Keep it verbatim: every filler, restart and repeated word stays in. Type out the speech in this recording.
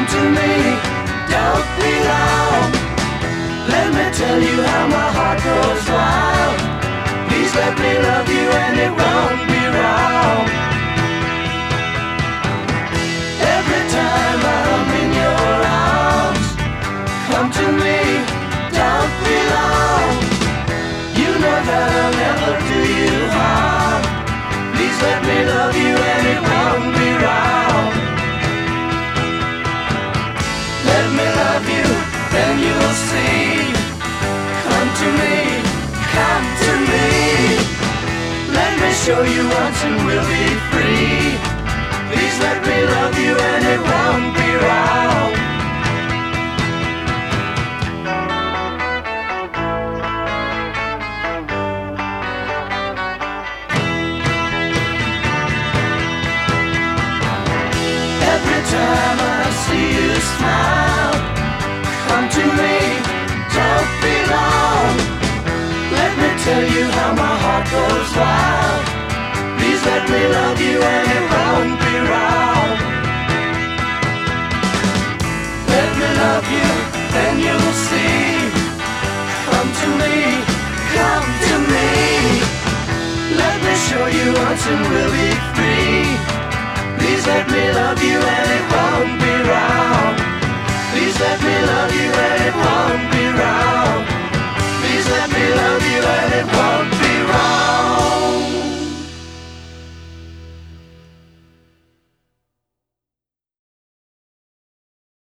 to me, don't be long. Let me tell you how my heart goes wild. Please let me love you and it won't be wrong. Every time I'm in your arms, come to me, don't be long. You know that I'll never do you harm. Please let me love you and it won't be wrong. Let me love you, then you'll see. Come to me, come to me. Let me show you once and we'll be free. Please let me love you and it won't be wrong. Every time I see you smile, come to me, don't be long. Let me tell you how my heart goes wild. Please let me love you and it won't be wrong. Let me love you, then you'll see. Come to me, come to me. Let me show you once and we'll be free. Please let me love you and it won't be wrong.